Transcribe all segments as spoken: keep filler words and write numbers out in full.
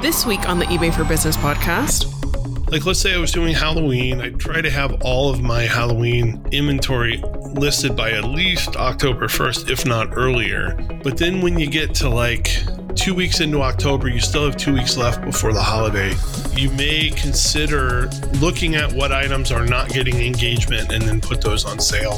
This week on the eBay for Business podcast. Like, let's say I was doing Halloween. I'd try to have all of my Halloween inventory listed by at least October first, if not earlier. But then when you get to like two weeks into October, you still have two weeks left before the holiday. You may consider looking at what items are not getting engagement and then put those on sale.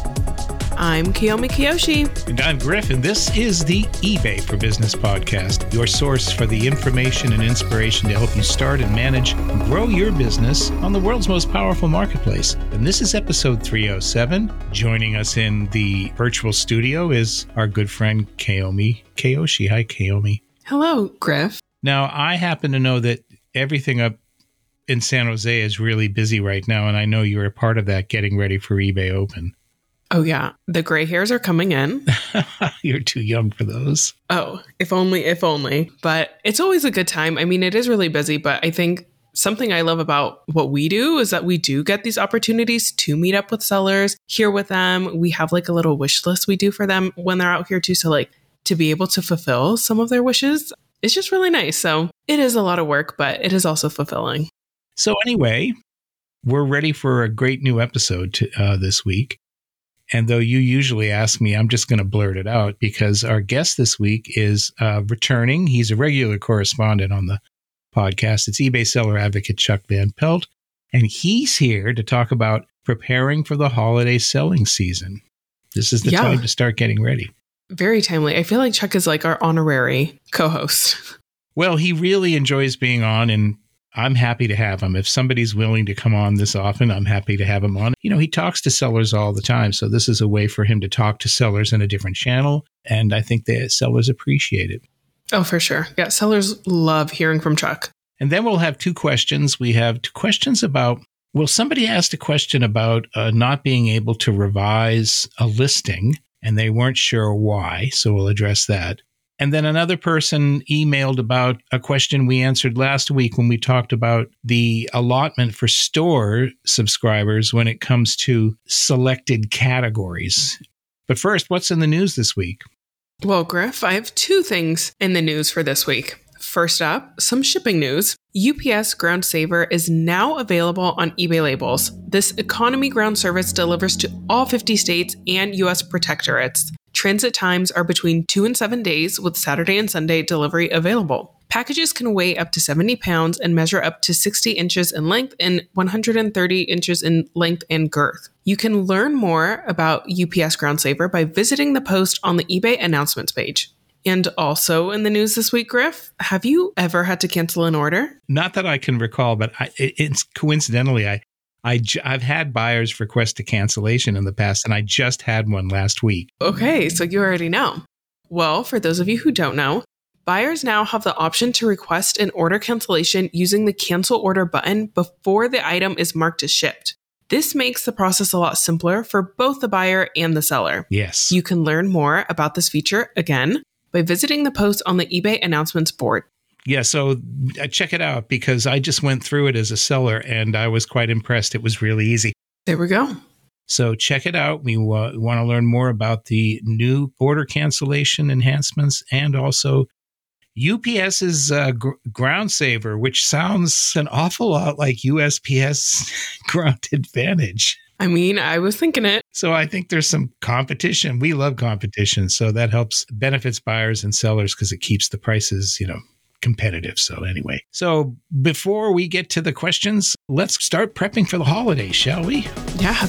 I'm Kiyomi Kiyoshi. And I'm Griff, and this is the eBay for Business podcast, your source for the information and inspiration to help you start and manage and grow your business on the world's most powerful marketplace. And this is episode three oh seven. Joining us in the virtual studio is our good friend Kiyomi Kiyoshi. Hi, Kiyomi. Hello, Griff. Now, I happen to know that everything up in San Jose is really busy right now, and I know you're a part of that getting ready for eBay Open. Oh, yeah. The gray hairs are coming in. You're too young for those. Oh, if only, if only. But it's always a good time. I mean, it is really busy, but I think something I love about what we do is that we do get these opportunities to meet up with sellers, hear with them. We have like a little wish list we do for them when they're out here too. So like to be able to fulfill some of their wishes, it's just really nice. So it is a lot of work, but it is also fulfilling. So anyway, we're ready for a great new episode to, uh, this week. And though you usually ask me, I'm just going to blurt it out because our guest this week is uh, returning. He's a regular correspondent on the podcast. It's eBay seller advocate Chuck Van Pelt. And he's here to talk about preparing for the holiday selling season. This is the yeah. time to start getting ready. Very timely. I feel like Chuck is like our honorary co-host. Well, he really enjoys being on, and I'm happy to have him. If somebody's willing to come on this often, I'm happy to have him on. You know, he talks to sellers all the time, so this is a way for him to talk to sellers in a different channel, and I think the sellers appreciate it. Oh, for sure. Yeah, sellers love hearing from Chuck. And then we'll have two questions. We have two questions about, well, somebody asked a question about uh, not being able to revise a listing, and they weren't sure why, so we'll address that. And then another person emailed about a question we answered last week when we talked about the allotment for store subscribers when it comes to selected categories. But first, what's in the news this week? Well, Griff, I have two things in the news for this week. First up, some shipping news. U P S Ground Saver is now available on eBay Labels. This economy ground service delivers to all fifty states and U S protectorates. Transit times are between two and seven days with Saturday and Sunday delivery available. Packages can weigh up to seventy pounds and measure up to sixty inches in length and one hundred thirty inches in length and girth. You can learn more about U P S Ground Saver by visiting the post on the eBay announcements page. And also in the news this week, Griff, have you ever had to cancel an order? Not that I can recall, but I, it's coincidentally, I I, I've had buyers request a cancellation in the past, and I just had one last week. Okay, so you already know. Well, for those of you who don't know, buyers now have the option to request an order cancellation using the cancel order button before the item is marked as shipped. This makes the process a lot simpler for both the buyer and the seller. Yes. You can learn more about this feature, again, by visiting the post on the eBay announcements board. Yeah, so check it out because I just went through it as a seller and I was quite impressed. It was really easy. There we go. So check it out. We uh, want to learn more about the new order cancellation enhancements and also UPS's uh, gr- Ground Saver, which sounds an awful lot like U S P S Ground Advantage. I mean, I was thinking it. So I think there's some competition. We love competition. So that helps benefits buyers and sellers because it keeps the prices, you know, competitive. So anyway, so before we get to the questions, let's start prepping for the holidays, shall we? Yeah.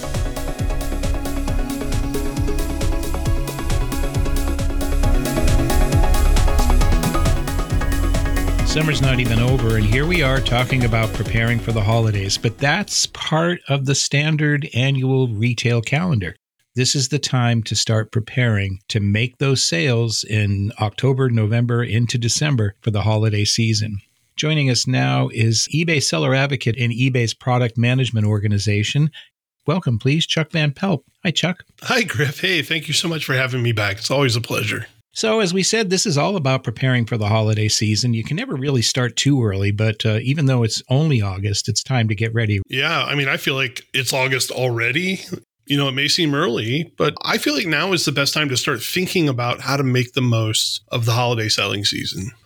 Summer's not even over, and here we are talking about preparing for the holidays, but that's part of the standard annual retail calendar. This is the time to start preparing to make those sales in October, November, into December for the holiday season. Joining us now is eBay seller advocate in eBay's product management organization. Welcome, please, Chuck Van Pelt. Hi, Chuck. Hi, Griff. Hey, thank you so much for having me back. It's always a pleasure. So as we said, this is all about preparing for the holiday season. You can never really start too early, but uh, even though it's only August, it's time to get ready. Yeah, I mean, I feel like it's August already. You know, it may seem early, but I feel like now is the best time to start thinking about how to make the most of the holiday selling season.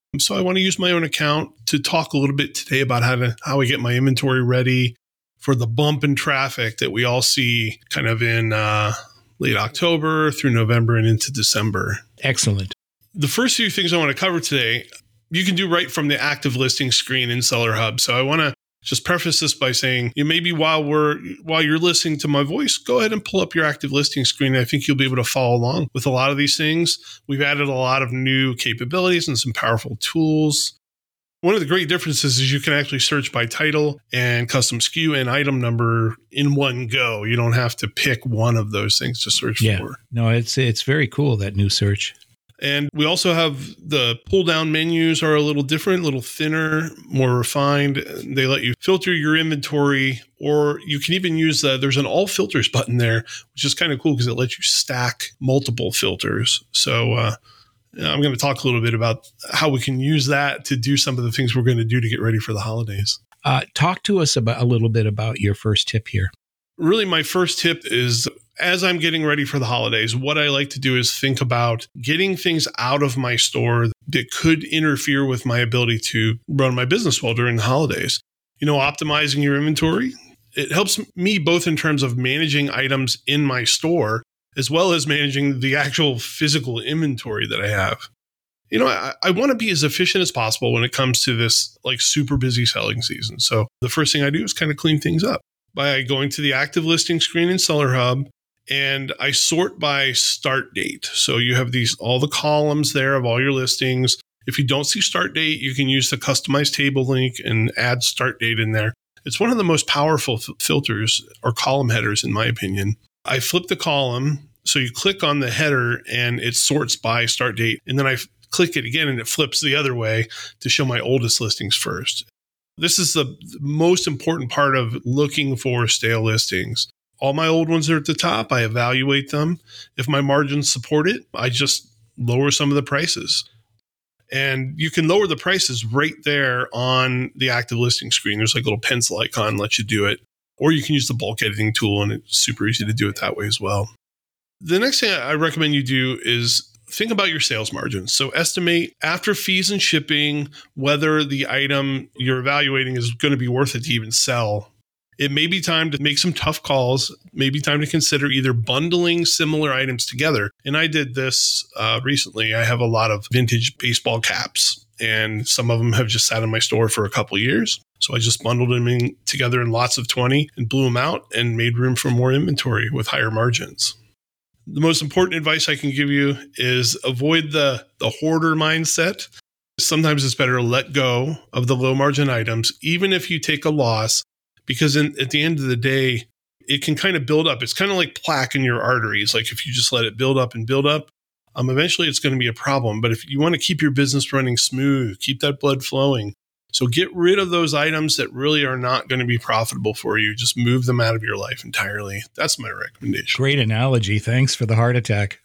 So I want to use my own account to talk a little bit today about how to how I get my inventory ready for the bump in traffic that we all see kind of in uh, late October through November and into December. Excellent. The first few things I want to cover today, you can do right from the active listing screen in Seller Hub. So I want to just preface this by saying, you know, maybe while we're while you're listening to my voice, go ahead and pull up your active listing screen. I think you'll be able to follow along with a lot of these things. We've added a lot of new capabilities and some powerful tools. One of the great differences is you can actually search by title and custom S K U and item number in one go. You don't have to pick one of those things to search yeah. for. No, it's it's very cool, that new search. And we also have the pull down menus are a little different, a little thinner, more refined. They let you filter your inventory, or you can even use the, there's an all filters button there, which is kind of cool because it lets you stack multiple filters. So uh, I'm going to talk a little bit about how we can use that to do some of the things we're going to do to get ready for the holidays. Uh, talk to us about a little bit about your first tip here. Really, my first tip is, as I'm getting ready for the holidays, what I like to do is think about getting things out of my store that could interfere with my ability to run my business well during the holidays. You know, optimizing your inventory, it helps me both in terms of managing items in my store, as well as managing the actual physical inventory that I have. You know, I, I want to be as efficient as possible when it comes to this like super busy selling season. So the first thing I do is kind of clean things up by going to the active listing screen in Seller Hub. And I sort by start date. So you have these, all the columns there of all your listings. If you don't see start date, you can use the customized table link and add start date in there. It's one of the most powerful f- filters or column headers, in my opinion. I flip the column. So you click on the header and it sorts by start date. And then I f- click it again and it flips the other way to show my oldest listings first. This is the most important part of looking for stale listings. All my old ones are at the top. I evaluate them. If my margins support it, I just lower some of the prices. And you can lower the prices right there on the active listing screen. There's like a little pencil icon lets you do it. Or you can use the bulk editing tool, and it's super easy to do it that way as well. The next thing I recommend you do is think about your sales margins. So estimate after fees and shipping whether the item you're evaluating is going to be worth it to even sell. It may be time to make some tough calls, maybe time to consider either bundling similar items together. And I did this uh, recently. I have a lot of vintage baseball caps, and some of them have just sat in my store for a couple of years. So I just bundled them in together in lots of twenty and blew them out and made room for more inventory with higher margins. The most important advice I can give you is avoid the, the hoarder mindset. Sometimes it's better to let go of the low margin items, even if you take a loss. Because in, at the end of the day, it can kind of build up. It's kind of like plaque in your arteries. Like if you just let it build up and build up, um, eventually it's going to be a problem. But if you want to keep your business running smooth, keep that blood flowing. So get rid of those items that really are not going to be profitable for you. Just move them out of your life entirely. That's my recommendation. Great analogy. Thanks for the heart attack.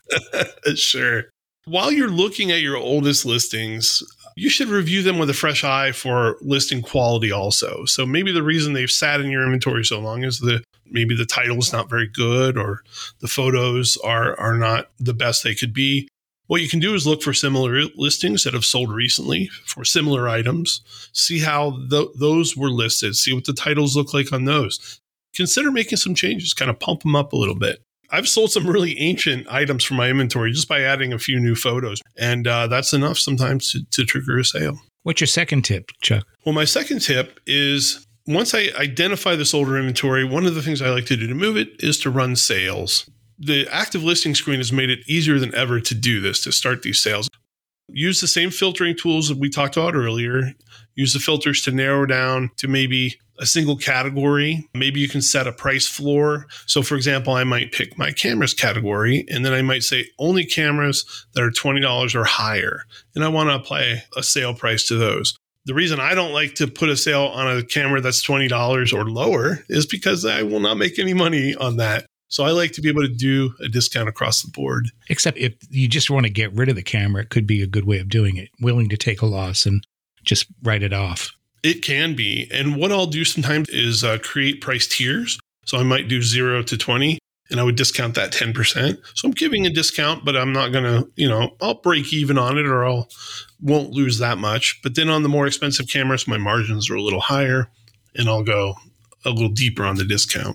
Sure. While you're looking at your oldest listings, you should review them with a fresh eye for listing quality also. So maybe the reason they've sat in your inventory so long is that maybe the title is not very good or the photos are, are not the best they could be. What you can do is look for similar listings that have sold recently for similar items. See how th- those were listed. See what the titles look like on those. Consider making some changes, kind of pump them up a little bit. I've sold some really ancient items from my inventory just by adding a few new photos. And uh, that's enough sometimes to, to trigger a sale. What's your second tip, Chuck? Well, my second tip is once I identify this older inventory, one of the things I like to do to move it is to run sales. The active listing screen has made it easier than ever to do this, to start these sales. Use the same filtering tools that we talked about earlier. Use the filters to narrow down to maybe a single category. Maybe you can set a price floor. So for example, I might pick my cameras category, and then I might say only cameras that are twenty dollars or higher. And I want to apply a sale price to those. The reason I don't like to put a sale on a camera that's twenty dollars or lower is because I will not make any money on that. So I like to be able to do a discount across the board. Except if you just want to get rid of the camera, it could be a good way of doing it. Willing to take a loss and just write it off. It can be. And what I'll do sometimes is uh, create price tiers. So I might do zero to twenty. and I would discount that ten percent. So I'm giving a discount, but I'm not going to, you know, I'll break even on it or I'll won't lose that much. But then on the more expensive cameras, my margins are a little higher and I'll go a little deeper on the discount.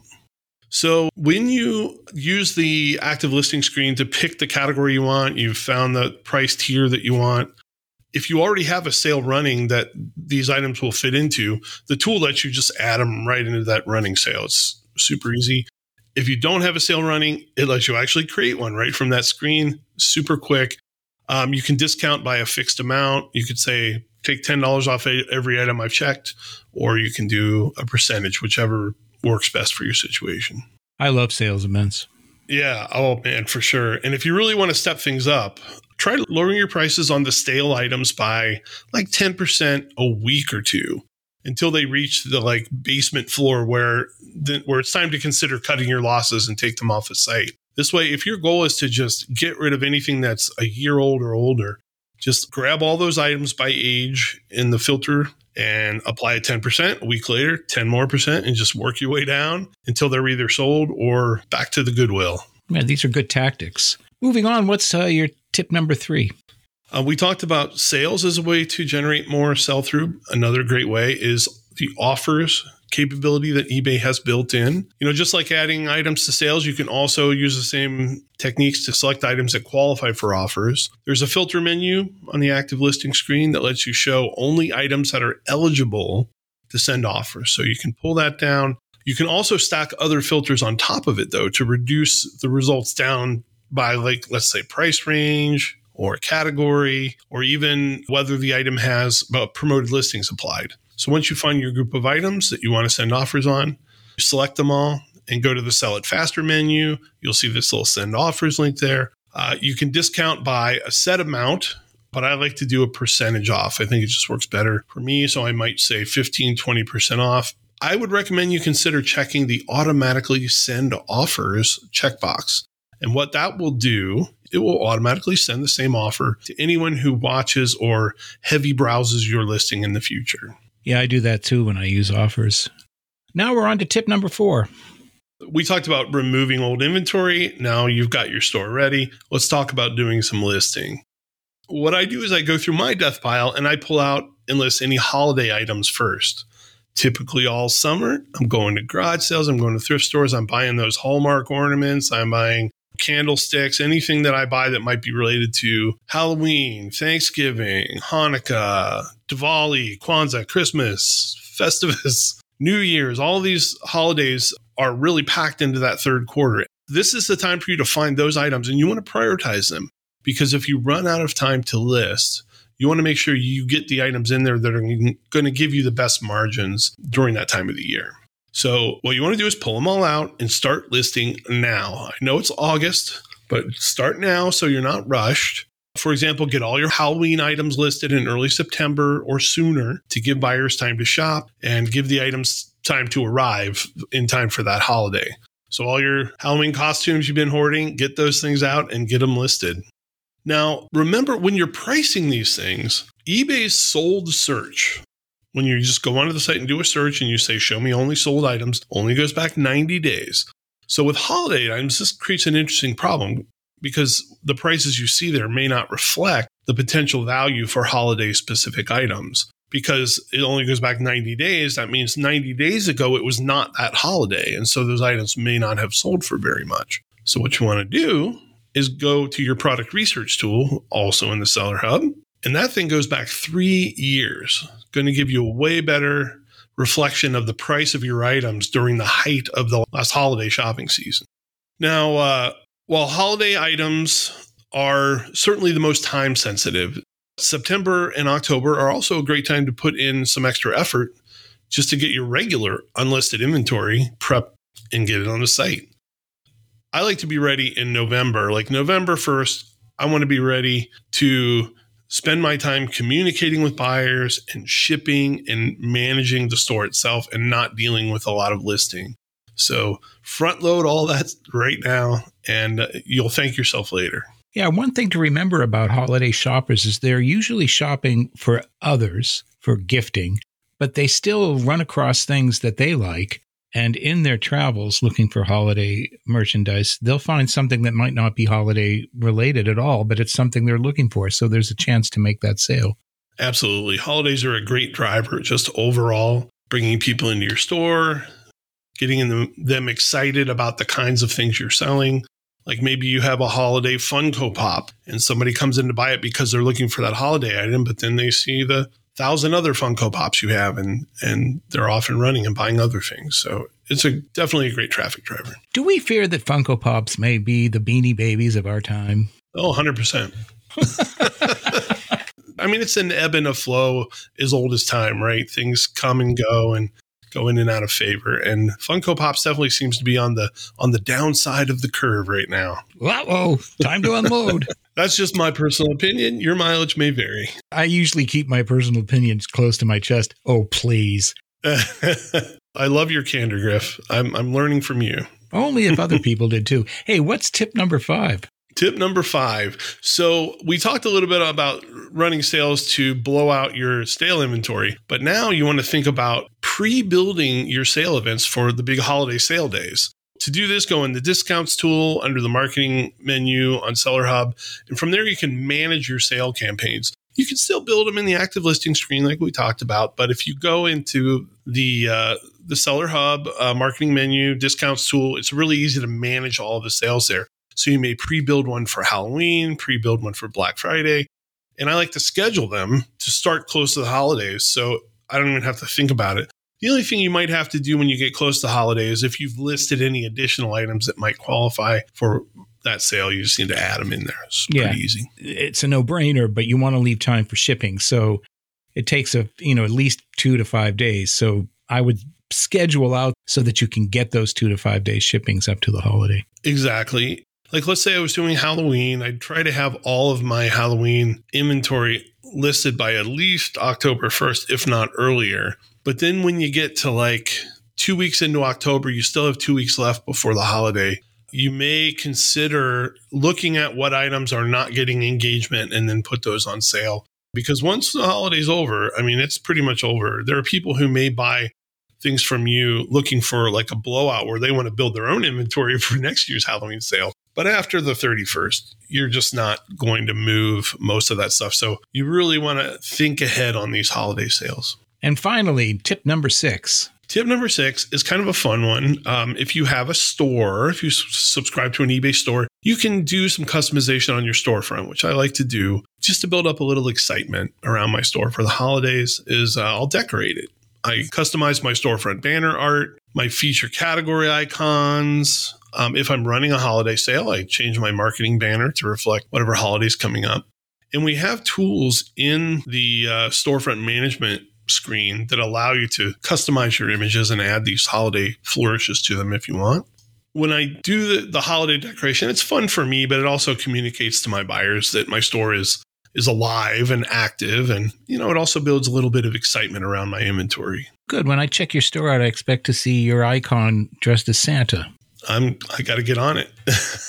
So when you use the active listing screen to pick the category you want, you've found the price tier that you want. If you already have a sale running that these items will fit into, the tool lets you just add them right into that running sale. It's super easy. If you don't have a sale running, it lets you actually create one right from that screen, super quick. Um, you can discount by a fixed amount. You could say, take ten dollars off every item I've checked, or you can do a percentage, whichever works best for your situation. I love sales events. Yeah. Oh, man, for sure. And if you really want to step things up, try lowering your prices on the stale items by like ten percent a week or two until they reach the like basement floor where, the, where it's time to consider cutting your losses and take them off the site. This way, if your goal is to just get rid of anything that's a year old or older, just grab all those items by age in the filter and apply a ten percent. A week later, ten more percent, and just work your way down until they're either sold or back to the Goodwill. Yeah, these are good tactics. Moving on, what's uh, your tip number three? Uh, we talked about sales as a way to generate more sell-through. Another great way is the offers capability that eBay has built in. You know, just like adding items to sales, you can also use the same techniques to select items that qualify for offers. There's a filter menu on the active listing screen that lets you show only items that are eligible to send offers. So you can pull that down. You can also stack other filters on top of it, though, to reduce the results down by, like, let's say, price range or category, or even whether the item has uh, promoted listings applied. So once you find your group of items that you want to send offers on, you select them all and go to the Sell It Faster menu. You'll see this little send offers link there. Uh, you can discount by a set amount, but I like to do a percentage off. I think it just works better for me. So I might say fifteen, twenty percent off. I would recommend you consider checking the automatically send offers checkbox. And what that will do, it will automatically send the same offer to anyone who watches or heavy browses your listing in the future. Yeah, I do that too when I use offers. Now we're on to tip number four. We talked about removing old inventory. Now you've got your store ready. Let's talk about doing some listing. What I do is I go through my death pile and I pull out and list any holiday items first. Typically all summer, I'm going to garage sales. I'm going to thrift stores. I'm buying those Hallmark ornaments. I'm buying candlesticks, anything that I buy that might be related to Halloween, Thanksgiving, Hanukkah, Diwali, Kwanzaa, Christmas, Festivus, New Year's. All of these holidays are really packed into that third quarter. This is the time for you to find those items and you want to prioritize them, because if you run out of time to list, you want to make sure you get the items in there that are going to give you the best margins during that time of the year. So what you want to do is pull them all out and start listing now. I know it's August, but start now so you're not rushed. For example, get all your Halloween items listed in early September or sooner to give buyers time to shop and give the items time to arrive in time for that holiday. So all your Halloween costumes you've been hoarding, get those things out and get them listed. Now, remember, when you're pricing these things, eBay's sold search, when you just go onto the site and do a search and you say, show me only sold items, only goes back ninety days. So with holiday items, this creates an interesting problem because the prices you see there may not reflect the potential value for holiday specific items. Because it only goes back ninety days, that means ninety days ago, it was not that holiday. And so those items may not have sold for very much. So what you want to do is go to your product research tool, also in the Seller Hub. And that thing goes back three years. Going to give you a way better reflection of the price of your items during the height of the last holiday shopping season. Now, uh, while holiday items are certainly the most time sensitive, September and October are also a great time to put in some extra effort just to get your regular unlisted inventory prepped and get it on the site. I like to be ready in November. Like November first, I want to be ready to spend my time communicating with buyers and shipping and managing the store itself and not dealing with a lot of listing. So front load all that right now and uh, you'll thank yourself later. Yeah, one thing to remember about holiday shoppers is they're usually shopping for others, for gifting, but they still run across things that they like. And in their travels looking for holiday merchandise, they'll find something that might not be holiday related at all, but it's something they're looking for. So there's a chance to make that sale. Absolutely. Holidays are a great driver, just overall, bringing people into your store, getting them, them excited about the kinds of things you're selling. Like maybe you have a holiday Funko Pop and somebody comes in to buy it because they're looking for that holiday item, but then they see the thousand other Funko Pops you have and and they're off and running and buying other things. So it's a definitely a great traffic driver. Do we fear that Funko Pops may be the Beanie Babies of our time? Oh, one hundred percent. I mean, it's an ebb and a flow as old as time, right? Things come and go and go in and out of favor. And Funko Pops definitely seems to be on the on the downside of the curve right now. Uh-oh, time to unload. That's just my personal opinion. Your mileage may vary. I usually keep my personal opinions close to my chest. Oh, please. I love your candor, Griff. I'm I'm learning from you. Only if other people did too. Hey, what's tip number five? Tip number five. So we talked a little bit about running sales to blow out your stale inventory, but now you want to think about pre-building your sale events for the big holiday sale days. To do this, go in the discounts tool under the marketing menu on Seller Hub, and from there you can manage your sale campaigns. You can still build them in the active listing screen like we talked about, but if you go into the uh, the Seller Hub uh, marketing menu, discounts tool, it's really easy to manage all of the sales there. So you may pre-build one for Halloween, pre-build one for Black Friday. And I like to schedule them to start close to the holidays. So I don't even have to think about it. The only thing you might have to do when you get close to holidays, if you've listed any additional items that might qualify for that sale, you just need to add them in there. It's yeah. pretty easy. It's a no-brainer, but you want to leave time for shipping. So it takes a, you know, at least two to five days. So I would schedule out so that you can get those two to five days shippings up to the holiday. Exactly. Like, let's say I was doing Halloween. I'd try to have all of my Halloween inventory listed by at least October first, if not earlier. But then when you get to like two weeks into October, you still have two weeks left before the holiday. You may consider looking at what items are not getting engagement and then put those on sale. Because once the holiday's over, I mean, it's pretty much over. There are people who may buy things from you looking for like a blowout where they want to build their own inventory for next year's Halloween sale. But after the thirty-first, you're just not going to move most of that stuff. So you really want to think ahead on these holiday sales. And finally, tip number six. Tip number six is kind of a fun one. Um, if you have a store, if you s- subscribe to an eBay store, you can do some customization on your storefront, which I like to do just to build up a little excitement around my store for the holidays. Is uh, I'll decorate it. I customize my storefront banner art, my feature category icons. Um, if I'm running a holiday sale, I change my marketing banner to reflect whatever holiday's coming up. And we have tools in the uh, storefront management screen that allow you to customize your images and add these holiday flourishes to them if you want. When I do the, the holiday decoration, it's fun for me, but it also communicates to my buyers that my store is is alive and active. And, you know, it also builds a little bit of excitement around my inventory. Good. When I check your store out, I expect to see your icon dressed as Santa. I'm, I got to get on it.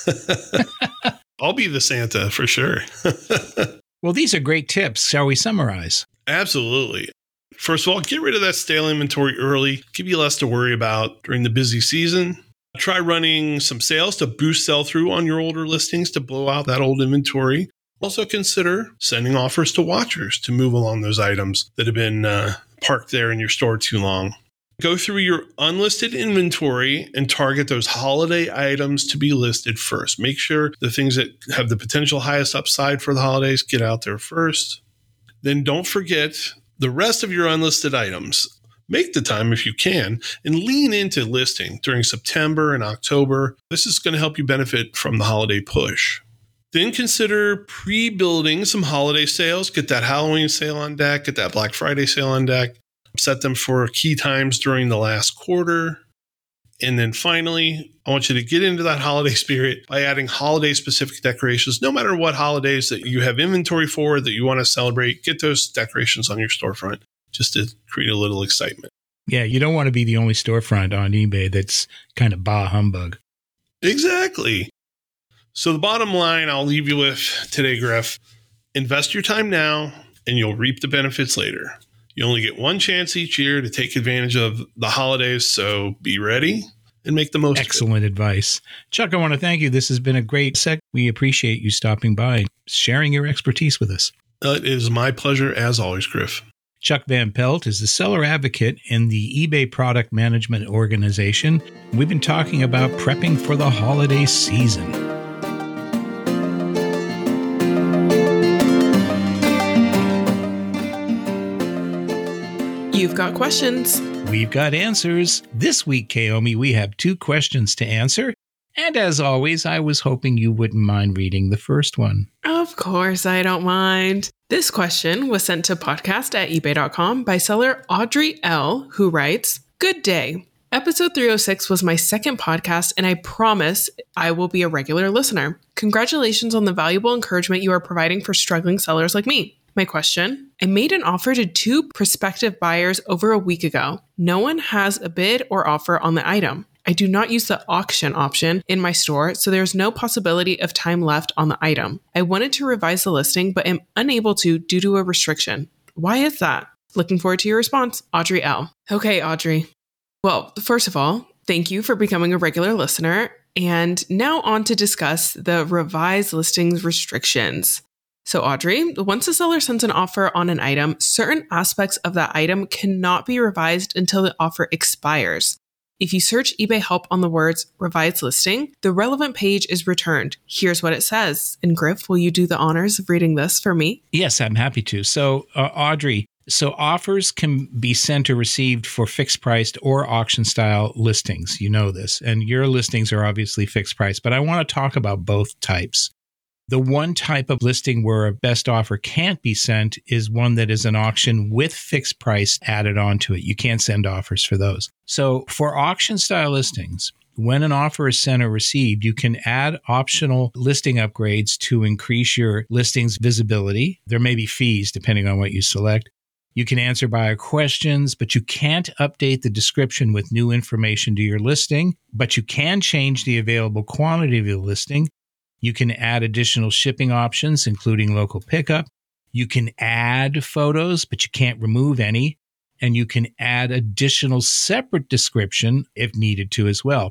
I'll be the Santa for sure. Well, these are great tips. Shall we summarize? Absolutely. First of all, get rid of that stale inventory early. Give you less to worry about during the busy season. Try running some sales to boost sell-through on your older listings to blow out that old inventory. Also consider sending offers to watchers to move along those items that have been uh, parked there in your store too long. Go through your unlisted inventory and target those holiday items to be listed first. Make sure the things that have the potential highest upside for the holidays get out there first. Then don't forget the rest of your unlisted items. Make the time if you can and lean into listing during September and October. This is going to help you benefit from the holiday push. Then consider pre-building some holiday sales. Get that Halloween sale on deck, get that Black Friday sale on deck. Set them for key times during the last quarter. And then finally, I want you to get into that holiday spirit by adding holiday-specific decorations. No matter what holidays that you have inventory for, that you want to celebrate, get those decorations on your storefront just to create a little excitement. Yeah, you don't want to be the only storefront on eBay that's kind of bah humbug. Exactly. So the bottom line I'll leave you with today, Griff, invest your time now and you'll reap the benefits later. You only get one chance each year to take advantage of the holidays, so be ready and make the most Excellent of it. advice. Chuck, I want to thank you. This has been a great sec. We appreciate you stopping by, sharing your expertise with us. Uh, it is my pleasure, as always, Griff. Chuck Van Pelt is the seller advocate in the eBay Product Management Organization. We've been talking about prepping for the holiday season. You've got questions. We've got answers. This week, Kaomi, we have two questions to answer. And as always, I was hoping you wouldn't mind reading the first one. Of course, I don't mind. This question was sent to podcast at ebay dot com by seller Audrey L., who writes, "Good day. Episode three oh six was my second podcast, and I promise I will be a regular listener. Congratulations on the valuable encouragement you are providing for struggling sellers like me. My question: I made an offer to two prospective buyers over a week ago. No one has a bid or offer on the item. I do not use the auction option in my store, so there's no possibility of time left on the item. I wanted to revise the listing, but am unable to due to a restriction. Why is that? Looking forward to your response, Audrey L." Okay, Audrey. Well, first of all, thank you for becoming a regular listener. And now on to discuss the revised listings restrictions. So Audrey, once a seller sends an offer on an item, certain aspects of that item cannot be revised until the offer expires. If you search eBay Help on the words revised listing, the relevant page is returned. Here's what it says. And Griff, will you do the honors of reading this for me? Yes, I'm happy to. So, uh, Audrey, so offers can be sent or received for fixed priced or auction style listings. You know this. And your listings are obviously fixed price, but I want to talk about both types. The one type of listing where a best offer can't be sent is one that is an auction with fixed price added onto it. You can't send offers for those. So for auction style listings, when an offer is sent or received, you can add optional listing upgrades to increase your listing's visibility. There may be fees depending on what you select. You can answer buyer questions, but you can't update the description with new information to your listing, but you can change the available quantity of your listing. You can add additional shipping options, including local pickup. You can add photos, but you can't remove any. And you can add additional separate description if needed to as well.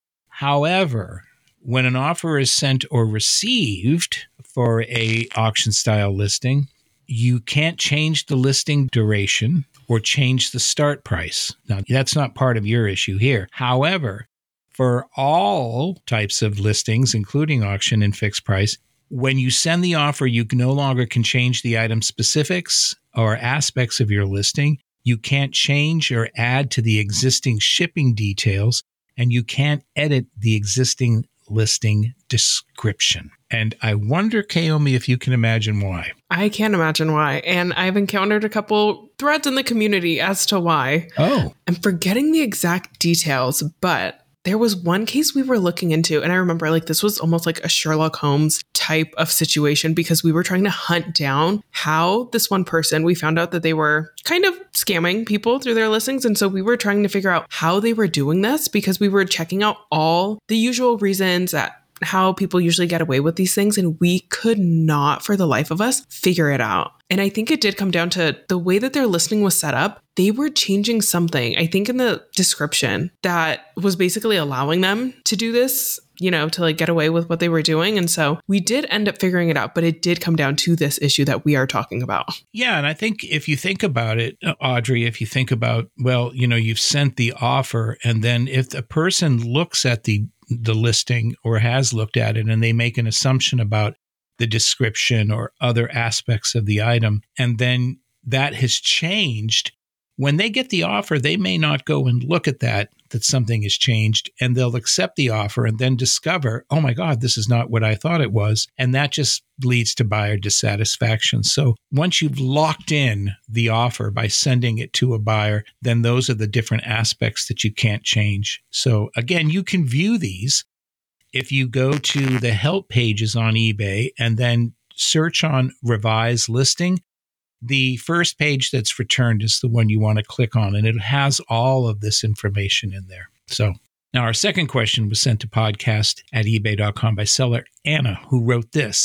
However, when an offer is sent or received for a auction style listing, you can't change the listing duration or change the start price. Now, that's not part of your issue here. However, for all types of listings, including auction and fixed price, when you send the offer, you no longer can change the item specifics or aspects of your listing. You can't change or add to the existing shipping details, and you can't edit the existing listing description. And I wonder, Kaomi, if you can imagine why. I can't imagine why. And I've encountered a couple threads in the community as to why. Oh. I'm forgetting the exact details, but there was one case we were looking into, and I remember like this was almost like a Sherlock Holmes type of situation because we were trying to hunt down how this one person, we found out that they were kind of scamming people through their listings. And so we were trying to figure out how they were doing this because we were checking out all the usual reasons that how people usually get away with these things. And we could not, for the life of us, figure it out. And I think it did come down to the way that their listing was set up. They were changing something, I think in the description, that was basically allowing them to do this, you know, to like get away with what they were doing. And so we did end up figuring it out, but it did come down to this issue that we are talking about. Yeah. And I think if you think about it, Audrey, if you think about, well, you know, you've sent the offer, and then if the person looks at the the listing or has looked at it and they make an assumption about the description or other aspects of the item, and then that has changed, when they get the offer, they may not go and look at that, that something has changed, and they'll accept the offer and then discover, oh my God, this is not what I thought it was. And that just leads to buyer dissatisfaction. So once you've locked in the offer by sending it to a buyer, then those are the different aspects that you can't change. So again, you can view these if you go to the help pages on eBay and then search on revise listing. The first page that's returned is the one you want to click on, and it has all of this information in there. So now our second question was sent to podcast at ebay dot com by seller Anna, who wrote this.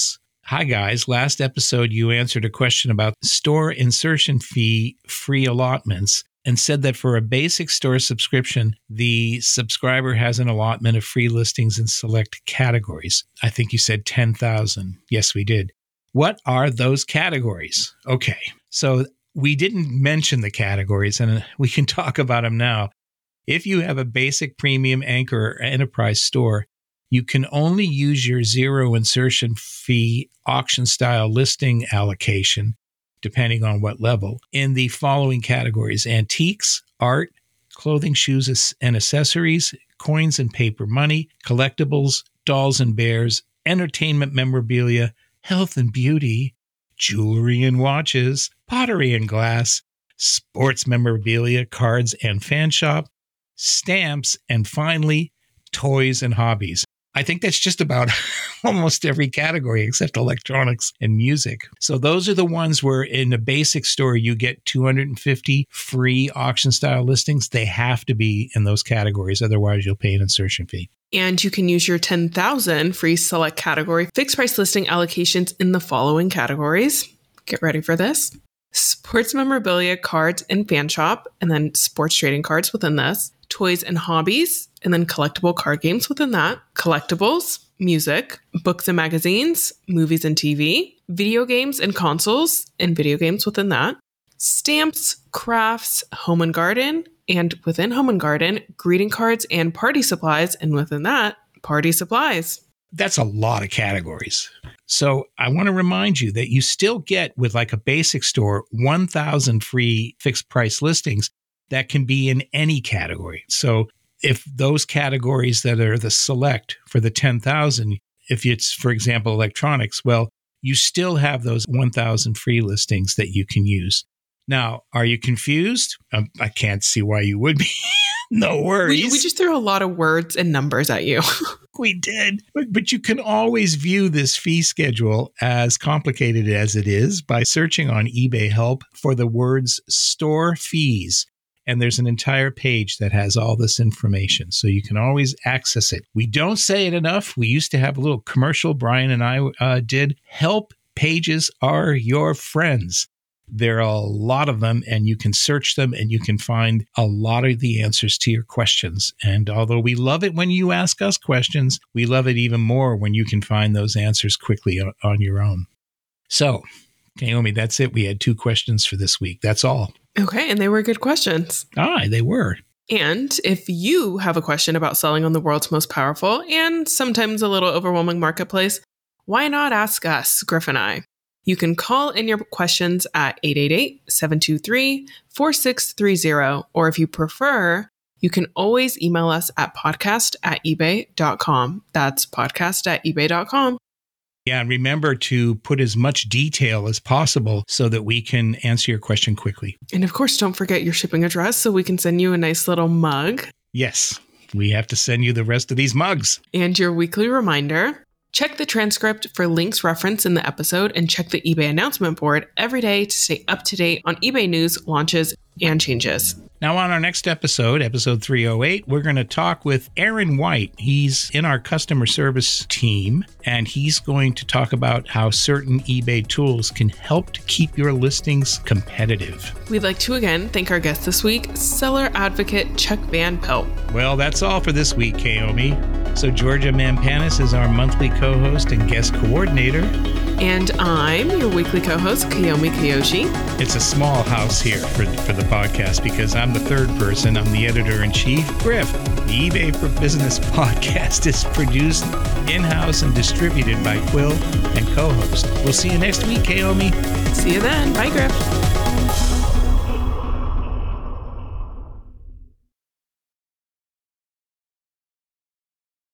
Hi, guys. Last episode, you answered a question about store insertion fee free allotments and said that for a basic store subscription, the subscriber has an allotment of free listings in select categories. I think you said ten thousand. Yes, we did. What are those categories? Okay, so we didn't mention the categories, and we can talk about them now. If you have a basic, premium, anchor, or enterprise store, you can only use your zero insertion fee auction-style listing allocation, depending on what level, in the following categories: antiques, art, clothing, shoes and accessories, coins and paper money, collectibles, dolls and bears, entertainment memorabilia, health and beauty, jewelry and watches, pottery and glass, sports memorabilia, cards and fan shop, stamps, and finally, toys and hobbies. I think that's just about almost every category except electronics and music. So those are the ones where in a basic store, you get two hundred fifty free auction style listings. They have to be in those categories. Otherwise, you'll pay an insertion fee. And you can use your ten thousand free select category fixed price listing allocations in the following categories. Get ready for this. Sports memorabilia, cards, and fan shop, and then sports trading cards within this. Toys and hobbies, and then collectible card games within that. Collectibles, music, books and magazines, movies and T V, video games and consoles, and video games within that. Stamps, crafts, home and garden, and within home and garden, greeting cards and party supplies, and within that, party supplies. That's a lot of categories. So I want to remind you that you still get, with like a basic store, one thousand free fixed price listings that can be in any category. So if those categories that are the select for the ten thousand, if it's, for example, electronics, well, you still have those one thousand free listings that you can use. Now, are you confused? Um, I can't see why you would be. No worries. We, we just threw a lot of words and numbers at you. We did. But, but you can always view this fee schedule, as complicated as it is, by searching on eBay Help for the words store fees. And there's an entire page that has all this information, so you can always access it. We don't say it enough. We used to have a little commercial Brian and I uh, did. Help pages are your friends. There are a lot of them, and you can search them, and you can find a lot of the answers to your questions. And although we love it when you ask us questions, we love it even more when you can find those answers quickly on, on your own. So, Naomi, that's it. We had two questions for this week. That's all. Okay, and they were good questions. Ah, they were. And if you have a question about selling on the world's most powerful and sometimes a little overwhelming marketplace, why not ask us, Griff and I? You can call in your questions at eight eight eight, seven two three, four six three zero, or if you prefer, you can always email us at podcast at ebay dot com. That's podcast at ebay dot com. Yeah, and remember to put as much detail as possible so that we can answer your question quickly. And of course, don't forget your shipping address so we can send you a nice little mug. Yes, we have to send you the rest of these mugs. And your weekly reminder. Check the transcript for links referenced in the episode and check the eBay announcement board every day to stay up to date on eBay news, launches, and changes. Now, on our next episode, episode three oh eight, we're going to talk with Aaron White. He's in our customer service team, and he's going to talk about how certain eBay tools can help to keep your listings competitive. We'd like to again thank our guest this week, seller advocate Chuck Van Pelt. Well, that's all for this week, Kaomi. So Georgia Mampanis is our monthly co-host and guest coordinator. And I'm your weekly co-host, Kaomi Kiyoshi. It's a small house here for, for the podcast because I'm the third person. I'm the editor-in-chief, Griff. The eBay for Business podcast is produced in-house and distributed by Quill and co-host. We'll see you next week, Kaomi. See you then. Bye, Griff.